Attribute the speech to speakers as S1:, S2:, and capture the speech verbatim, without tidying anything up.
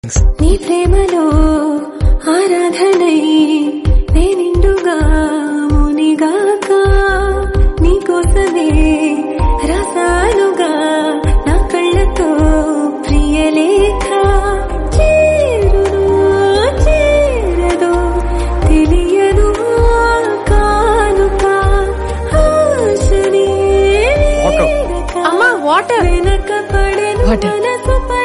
S1: నీ ప్రేమలో ఆరాధనై నేనిండుగా మునిగాక నీకోసమే రసాలుగా నా కళ్ళతో ప్రియలేఖ చేరును చేరదో తెలియదు కానుక ఆశనే
S2: అమ్మా వాటర్
S1: వెనక పడెను మనసు